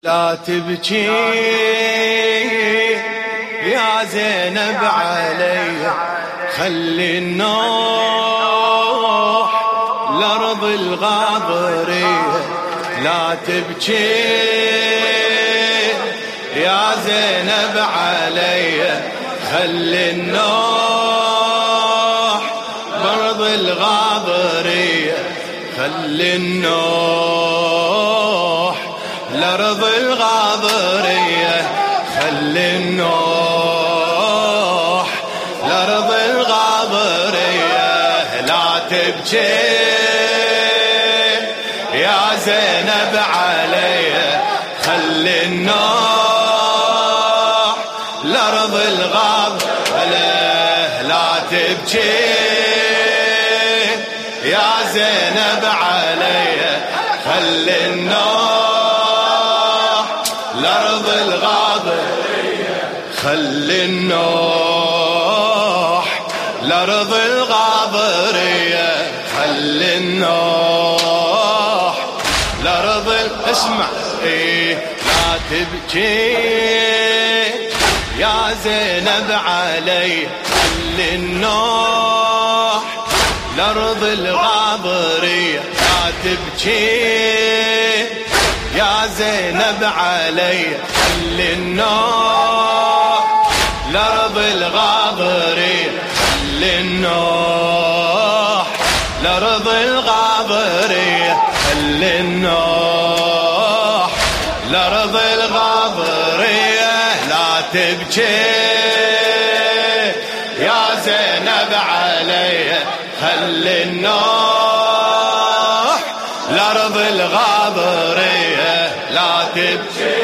لا تبكي يا زينب علي، خلي النوح لأرض الغابرية. لا تبكي يا زينب علي، خلي النوح لأرض الغابرية. خلي النوح لأرض الغابرية، خلي النوح لأرض الغابرية. لا تبكي يا زينب علي، خلي النوح لأرض الغابرية. لا تبكي يا زينب علي، خلي النوح لأرض الغابرية. خلي النوح لأرض الغابرية، خلي النوح لأرض اسمع لا تبكي يا زينب علي، خلي النوح لأرض الغابرية. لا تبكي يا زينب علي، خلي النوح لأرض الغابرية. خلي النوح لأرض الغابرية، خلي النوح لأرض الغابرية. لا تبكي يا زينب علي، خلي النوح لأرض الغابرية. لا تبكي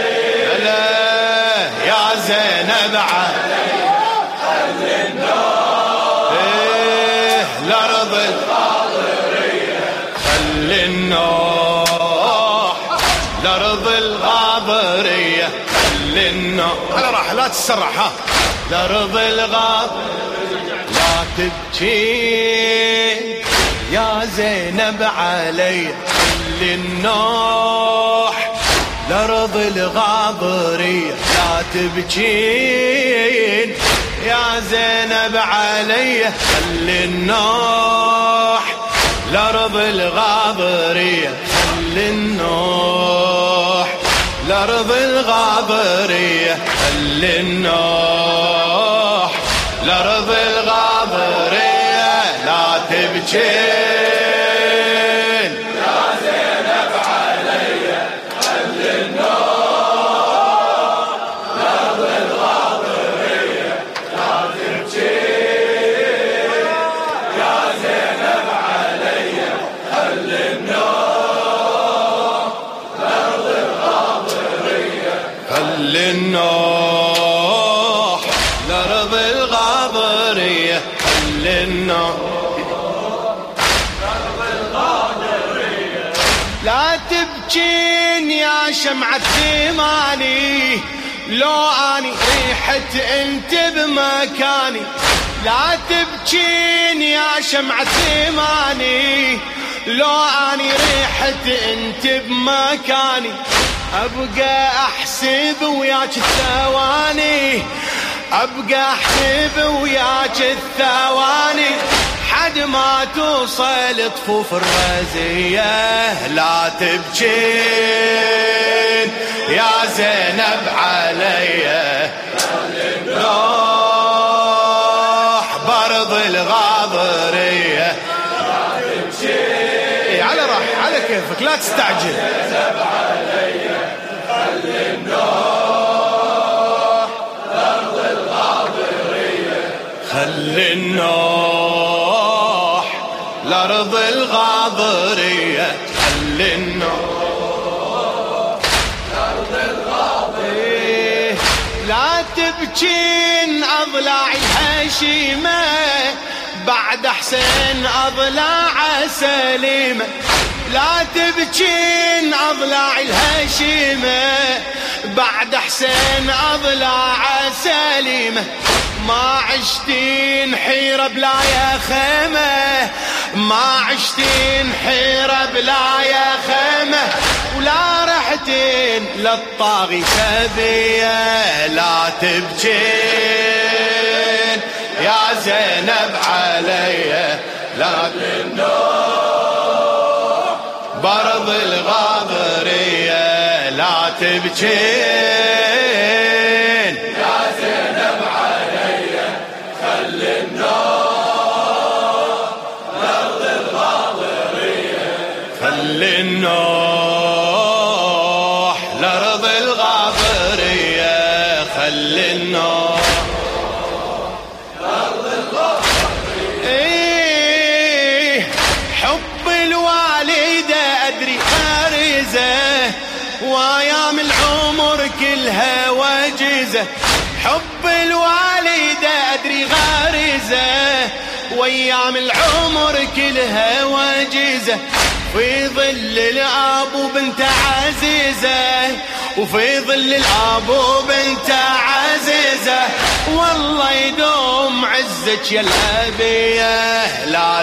يا زينب علي، خلي النوح لأرض الغابرية. خلي النوح لأرض الغابرية، خلي النوح على راح لا تسرح ها لأرض الغابرية. لا تبكي يا زينب علي، خلي النوح لأرض الغابرية. لا تبكين يا زينب علي، خلي النوح لأرض الغابرية. خلي النوح لأرض الغابرية، خلي النوح لأرض الغابرية. لا تبكين يا زينب علي، خلي النوح لأرض الغابرية. لا تبكين يا زينب علي، خلي النوح لأرض الغابرية. خلي النوح لأرض الغابرية، خلي النوح لأرض الغابرية. لا تبكين يا شمعة ثماني، لو أني ريحت انت بمكاني. لا تبكين يا شمعة ثماني، لو أني ريحت انت بمكاني. أبقى أحسب وياك الثواني، أبقى أحسب وياك الثواني، حد ما توصل طفوف الرزية. لا تبكين يا زينب علي، روح برض الغابرية. لا تبكين على راح على كيفك لا تستعجل. زينب علي، خلي النوح لأرض الغابرية. خلي النوح لأرض الغابرية، خلي النوح لأرض الغابرية. لا تبكين أضلاعي الهشيمة، بعد حسين أضلاع سليمة. لا تبكين أضلاعي الهشيمة، بعد حسين أضلاع سليمة. ما عشتين حيرة بلا يا خيمة، ما عشتين حيرة بلا يا خيمة، ولا رح للطاغي سبية لا تبكين يا زينب علي لا تنوح برض الغاضرية لا تبكين يا زينب علي خل النوح برض الغاضرية خل النوح لرض الغاضرية خل النوح لرض الغاضرية. إيه حب الوالدة أدري غارزة وأيام العمر كلها وجزة حب الوالدة أدري غارزة وأيام العمر كلها وجزة في ظل الأب وبنت عزيزة وفي ظل الأب وبنت عزيزة والله يدوم عزك يا الأبية لا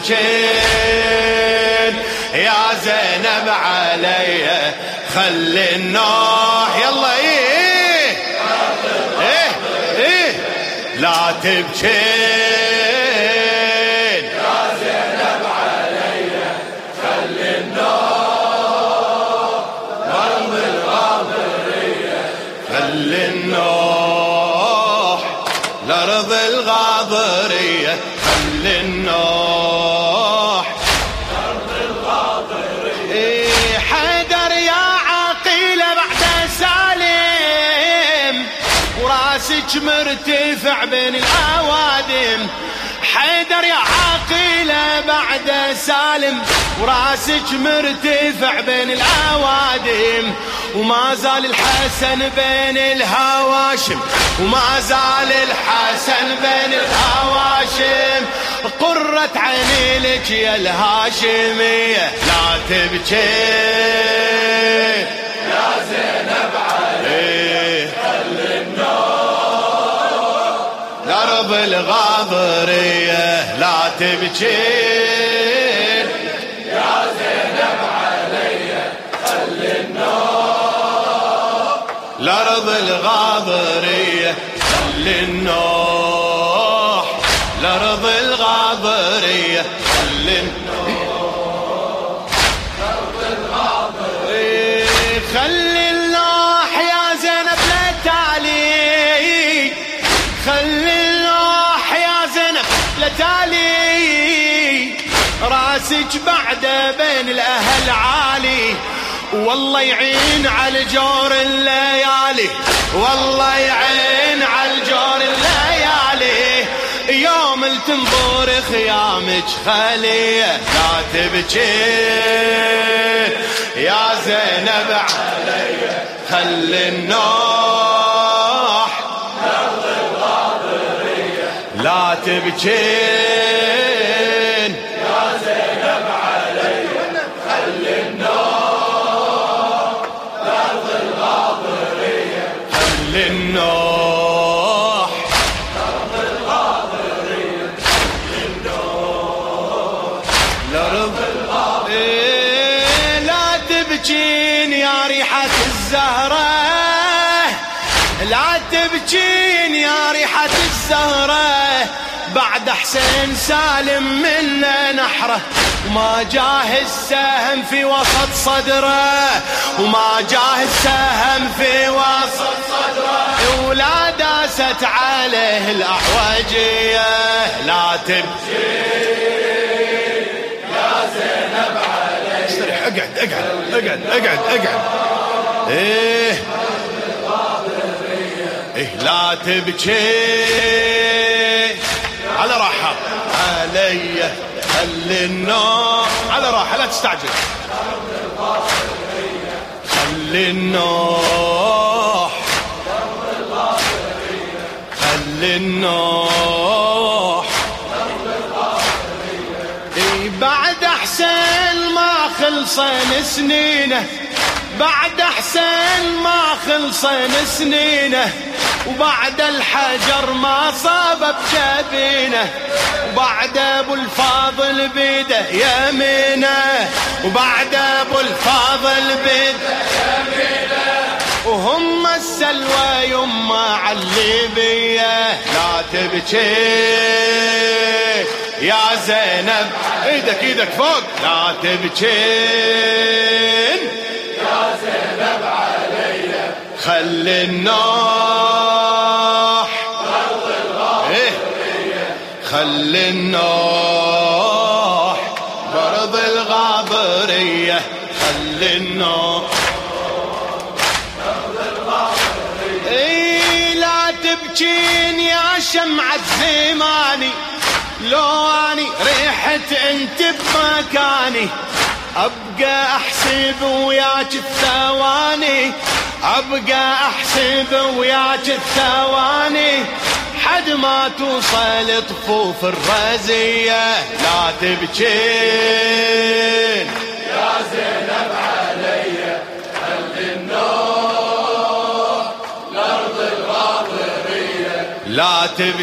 تبكين يا زينب علي خل النوح يلا إيه إيه إيه لا تبكين يا زينب علي خل النوح برض الغاضرية خل النوح لرض الغاضرية خل النوح لرض الغاضرية. إيه حيدر يا عقيلة بعد سالم وراسك مرتفع بين الأوادم حيدر يا عقيلة بعد سالم وراسك مرتفع بين الأوادم وما زال الحسن بين الهواشم وما زال الحسن بين الهواشم قرة عيني لك يا الهاشمية لا تبكي يا زينب علي خل النوح لرض الغاضرية لا تبكي يا زينب علي خل النوح لرض الغاضرية خل النوح لرض الغاضرية خل النوح لرض الغاضرية خل النوح يا زينب لا تعلي خل النوح يا زينب لا تعلي راسك بعد بين الأهل عالي والله يعين على جور الليالي والله يعين على جور الليالي يوم تنظر خيامك خليه لا تبكي يا زينب علي خل النوح لرض الغاضرية لا تبكين يا زينب علي خل النوح لرض الغاضرية خل النوح لرض الغاضرية خل النوح لرض الغاضرية لا تبكين يا ريحة الزهرة لا تبكين يا ريحة الزهرة بعد حسين سالم من نحره وما جاه السهم في وسط صدره وما جاه السهم في وسط صدره ولا داست عليه الأعوجية لا تبكي يا زينب علي استريح اقعد اقعد اقعد اقعد اقعد ايه إيه لا تبكي على راحة علي خل النوح على راحة لا تستعجل خل النوح خل النوح إيه بعد حسين ما خلصن سنينه بعد حسين ما خلصن سنينه وبعد الحجر ما صاب بجبينه، وبعد ابو الفاضل بيده يمينه، وبعد ابو الفاضل بيده يمينه، وهم السلوى يما علبيه. لا تبكي يا زينب، ايدك ايدك فوق، لا تبكين يا زينب علي، خلي النوح برض الغاضرية، خلي النوح برض الغاضرية، خلي النوح برض الغاضرية. اي لا تبكين يا شمعة زماني، لو اني ريحت انت بمكاني، ابقى احسب وياك الثواني، ابقى احسب وياك الثواني، حد ما توصل طفوف الرزية. لا تبكين يا زينب علي، خلي النوح لأرض الغاضرية. لا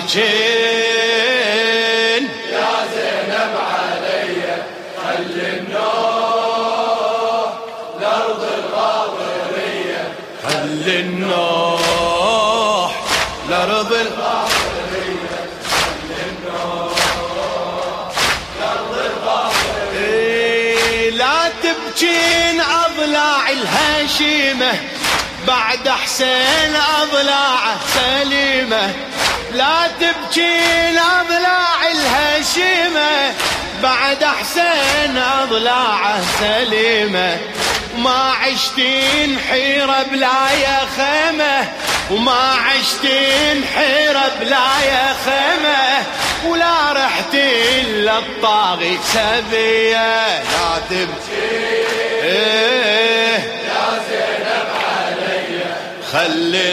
تبكين يا زينب علي، خلي النوح لأرض الغاضرية. خلي النوح لأرض الغاضرية، خلي النوح لأرض الغاضرية. إيه لا تبكين أضلاع الهشيمة، بعد حسين أضلاعه سليمة. لا تبكين أضلاع الهشيمة، بعد حسين أضلاعه سليمة. ما عشتين حيرة بلا يا خيمة، وما عشتين حيرة بلا يا خيمة، ولا رحتين للطاغي سبية. لا تبكين يا زينب علي، خلي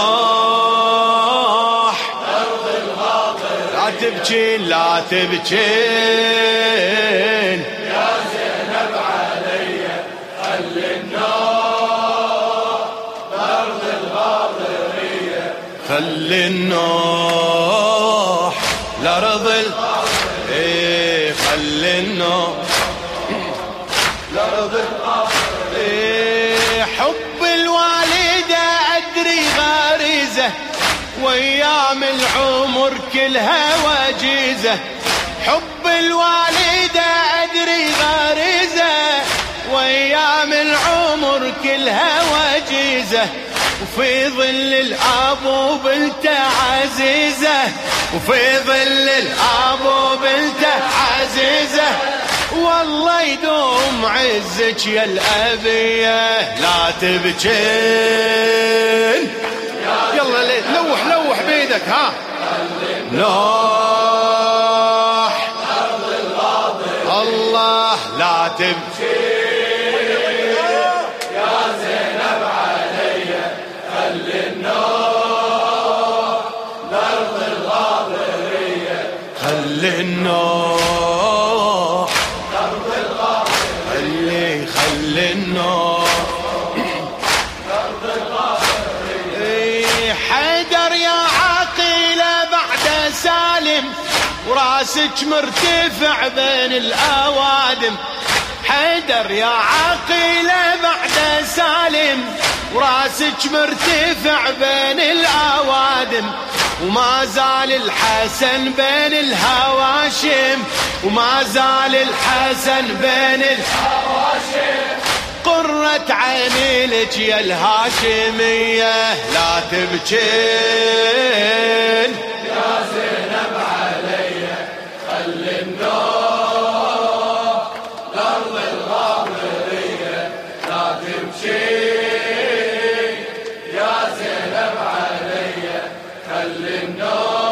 النوح أرض الغاضرية. لا تبكين لا تبكين يا زينب علي، خلي النوح لأرض الغاضرية. خلي النوح لأرض إيه خلي النوح لأرض الغاضرية. إيه حب الوالدة أدري غارزة، وأيام العمر كلها وجيزة. حب الوالدة أدري غارزة، وأيام العمر كلها وجيزة. وفي ظل الأب وبنته عزيزة، وفي ظل الأب وبنته عزيزة، والله يدوم عزك يا الأبية. لا تبكين يلا ليه لوح لوح بيدك ها لوح الله. لا تبكين يا زينب علي، خلي النوح لأرض الغاضرية. خلي النوح لأرض الغاضرية، خلي النوح لأرض الغاضرية. إيه حيدر يا عقيلة بعد سالم، وراسك مرتفع بين الأوادم. حيدر يا عقيلة بعد سالم، وراسك مرتفع بين الأوادم. وما زال الحسن بين الهواشم، وما زال الحسن بين الهواشم. قرة عيني لك يا الهاشمية. لا تبكين يا زينب علي، خلي النوح لأرض الغاضرية. لا تبكي يا زينب علي، خلي النوح